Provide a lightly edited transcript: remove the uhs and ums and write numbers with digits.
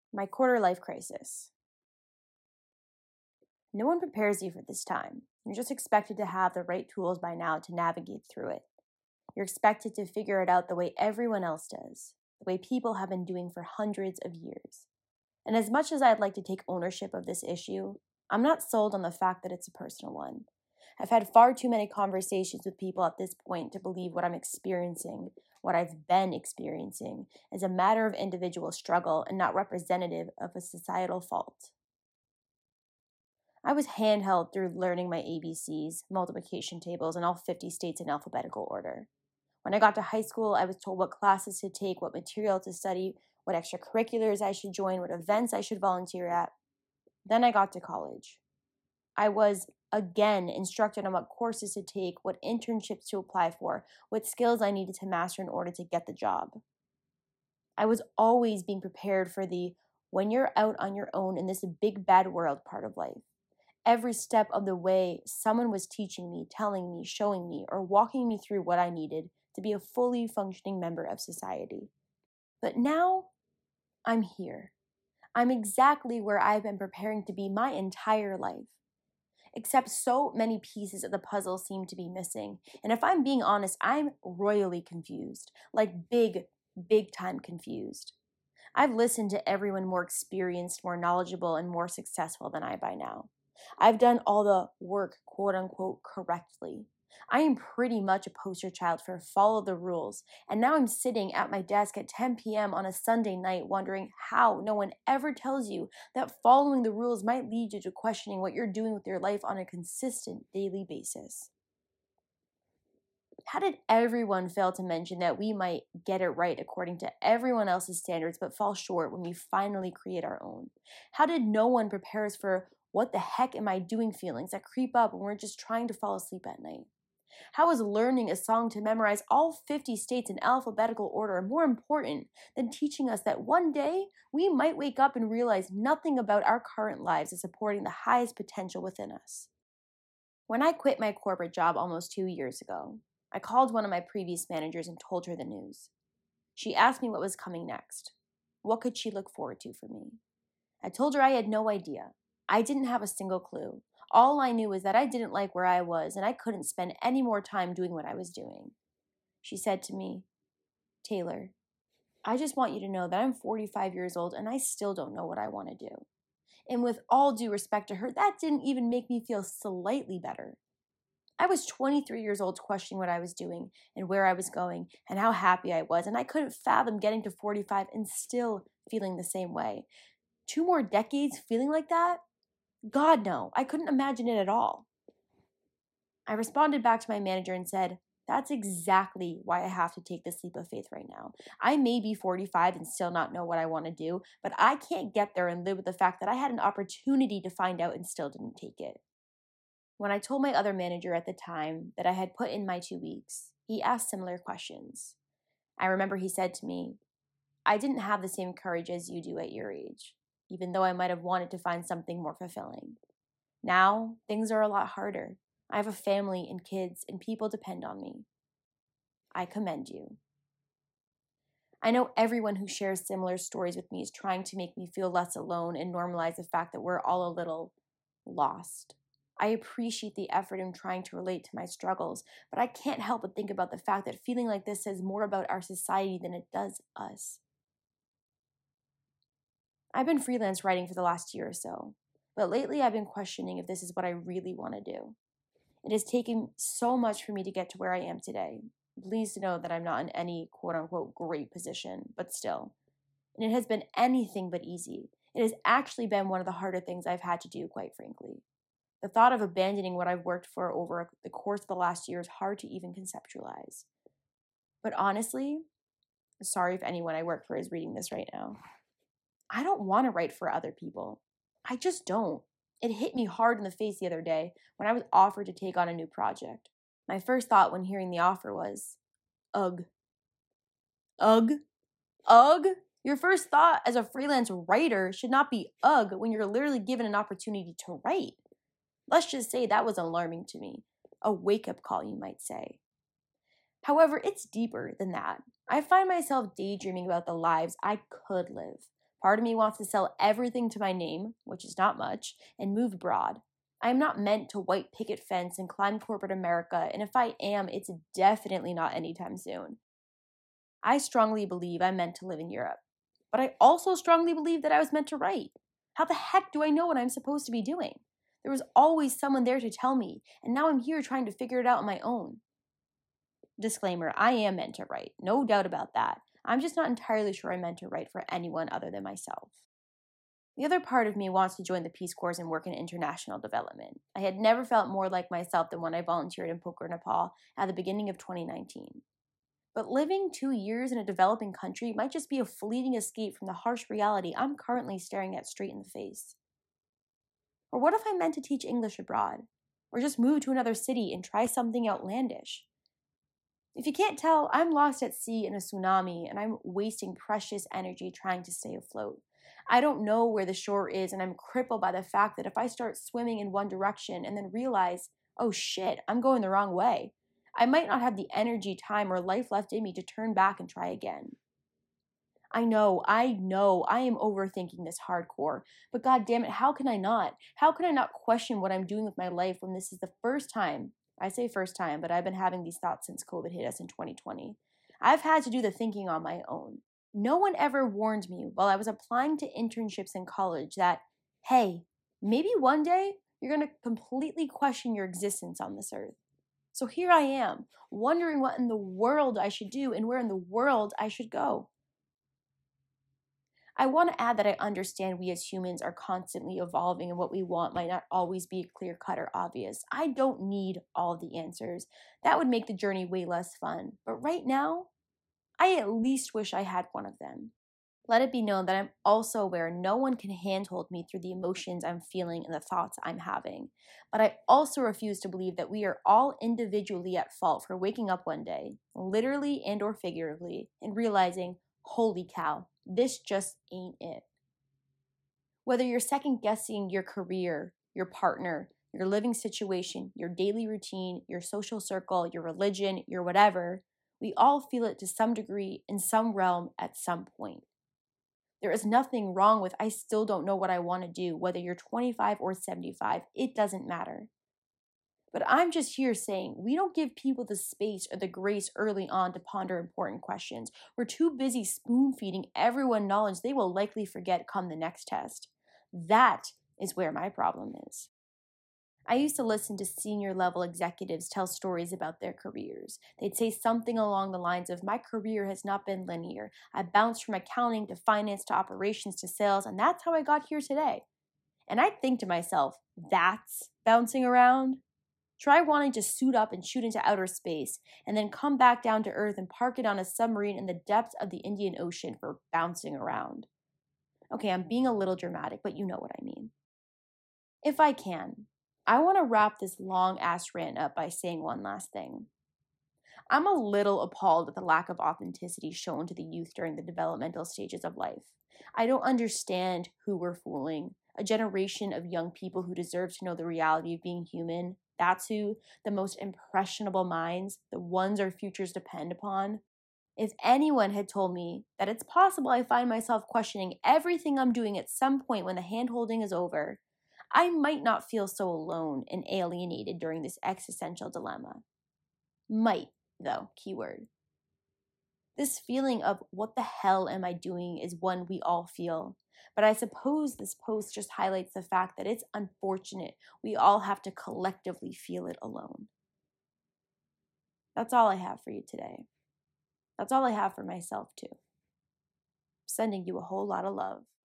My quarter life crisis. No one prepares you for this time. You're just expected to have the right tools by now to navigate through it. You're expected to figure it out the way everyone else does, the way people have been doing for hundreds of years. And as much as I'd like to take ownership of this issue, I'm not sold on the fact that it's a personal one. I've had far too many conversations with people at this point to believe what I'm experiencing, what I've been experiencing, is a matter of individual struggle and not representative of a societal fault. I was handheld through learning my ABCs, multiplication tables, in all 50 states in alphabetical order. When I got to high school, I was told what classes to take, what material to study, what extracurriculars I should join, what events I should volunteer at. Then I got to college. I was, again, instructed on what courses to take, what internships to apply for, what skills I needed to master in order to get the job. I was always being prepared for the when you're out on your own in this big bad world part of life. Every step of the way, someone was teaching me, telling me, showing me, or walking me through what I needed to be a fully functioning member of society. But now, I'm here. I'm exactly where I've been preparing to be my entire life. Except so many pieces of the puzzle seem to be missing. And if I'm being honest, I'm royally confused. Like big time confused. I've listened to everyone more experienced, more knowledgeable, and more successful than I by now. I've done all the work, quote unquote, correctly. I am pretty much a poster child for follow the rules, and now I'm sitting at my desk at 10 p.m. on a Sunday night wondering how no one ever tells you that following the rules might lead you to questioning what you're doing with your life on a consistent daily basis. How did everyone fail to mention that we might get it right according to everyone else's standards but fall short when we finally create our own? How did no one prepare us for what the heck am I doing feelings that creep up when we're just trying to fall asleep at night? How is learning a song to memorize all 50 states in alphabetical order more important than teaching us that one day we might wake up and realize nothing about our current lives is supporting the highest potential within us? When I quit my corporate job almost 2 years ago, I called one of my previous managers and told her the news. She asked me what was coming next. What could she look forward to for me? I told her I had no idea. I didn't have a single clue. All I knew was that I didn't like where I was and I couldn't spend any more time doing what I was doing. She said to me, "Taylor, I just want you to know that I'm 45 years old and I still don't know what I want to do." And with all due respect to her, that didn't even make me feel slightly better. I was 23 years old questioning what I was doing and where I was going and how happy I was, and I couldn't fathom getting to 45 and still feeling the same way. 2 more decades feeling like that? God, no. I couldn't imagine it at all. I responded back to my manager and said, "That's exactly why I have to take this leap of faith right now. I may be 45 and still not know what I want to do, but I can't get there and live with the fact that I had an opportunity to find out and still didn't take it." When I told my other manager at the time that I had put in my 2 weeks, he asked similar questions. I remember he said to me, "I didn't have the same courage as you do at your age, even though I might have wanted to find something more fulfilling. Now, things are a lot harder. I have a family and kids, and people depend on me. I commend you." I know everyone who shares similar stories with me is trying to make me feel less alone and normalize the fact that we're all a little lost. I appreciate the effort in trying to relate to my struggles, but I can't help but think about the fact that feeling like this says more about our society than it does us. I've been freelance writing for the last year or so, but lately I've been questioning if this is what I really want to do. It has taken so much for me to get to where I am today. Please know that I'm not in any quote-unquote great position, but still. And it has been anything but easy. It has actually been one of the harder things I've had to do, quite frankly. The thought of abandoning what I've worked for over the course of the last year is hard to even conceptualize. But honestly, sorry if anyone I work for is reading this right now, I don't want to write for other people. I just don't. It hit me hard in the face the other day when I was offered to take on a new project. My first thought when hearing the offer was, ugh. Ugh? Ugh? Your first thought as a freelance writer should not be ugh when you're literally given an opportunity to write. Let's just say that was alarming to me. A wake-up call, you might say. However, it's deeper than that. I find myself daydreaming about the lives I could live, Part of me wants to sell everything to my name, which is not much, and move abroad. I am not meant to white picket fence and climb corporate America, and if I am, it's definitely not anytime soon. I strongly believe I'm meant to live in Europe, but I also strongly believe that I was meant to write. How the heck do I know what I'm supposed to be doing? There was always someone there to tell me, and now I'm here trying to figure it out on my own. Disclaimer, I am meant to write, no doubt about that. I'm just not entirely sure I'm meant to write for anyone other than myself. The other part of me wants to join the Peace Corps and work in international development. I had never felt more like myself than when I volunteered in Pokhara, Nepal at the beginning of 2019. But living 2 years in a developing country might just be a fleeting escape from the harsh reality I'm currently staring at straight in the face. Or what if I meant to teach English abroad? Or just move to another city and try something outlandish? If you can't tell, I'm lost at sea in a tsunami and I'm wasting precious energy trying to stay afloat. I don't know where the shore is, and I'm crippled by the fact that if I start swimming in one direction and then realize, oh shit, I'm going the wrong way, I might not have the energy, time, or life left in me to turn back and try again. I know, I am overthinking this hardcore, but god damn it, how can I not? How can I not question what I'm doing with my life when this is the first time? I say first time, but I've been having these thoughts since COVID hit us in 2020. I've had to do the thinking on my own. No one ever warned me while I was applying to internships in college that, hey, maybe one day you're going to completely question your existence on this earth. So here I am, wondering what in the world I should do and where in the world I should go. I want to add that I understand we as humans are constantly evolving and what we want might not always be clear cut or obvious. I don't need all the answers. That would make the journey way less fun. But right now, I at least wish I had one of them. Let it be known that I'm also aware no one can handhold me through the emotions I'm feeling and the thoughts I'm having. But I also refuse to believe that we are all individually at fault for waking up one day, literally and or figuratively, and realizing, holy cow, this just ain't it. Whether you're second guessing your career, your partner, your living situation, your daily routine, your social circle, your religion, your whatever, we all feel it to some degree in some realm at some point. There is nothing wrong with I still don't know what I want to do, whether you're 25 or 75, it doesn't matter. But I'm just here saying we don't give people the space or the grace early on to ponder important questions. We're too busy spoon feeding everyone knowledge they will likely forget come the next test. That is where my problem is. I used to listen to senior level executives tell stories about their careers. They'd say something along the lines of, my career has not been linear. I bounced from accounting to finance to operations to sales, and that's how I got here today. And I'd think to myself, that's bouncing around? Try wanting to suit up and shoot into outer space, and then come back down to Earth and park it on a submarine in the depths of the Indian Ocean for bouncing around. Okay, I'm being a little dramatic, but you know what I mean. If I can, I want to wrap this long-ass rant up by saying one last thing. I'm a little appalled at the lack of authenticity shown to the youth during the developmental stages of life. I don't understand who we're fooling. A generation of young people who deserve to know the reality of being human. That's who, the most impressionable minds, the ones our futures depend upon. If anyone had told me that it's possible I find myself questioning everything I'm doing at some point when the hand-holding is over, I might not feel so alone and alienated during this existential dilemma. Might, though, keyword. This feeling of what the hell am I doing is one we all feel. But I suppose this post just highlights the fact that it's unfortunate we all have to collectively feel it alone. That's all I have for you today. That's all I have for myself, too. Sending you a whole lot of love.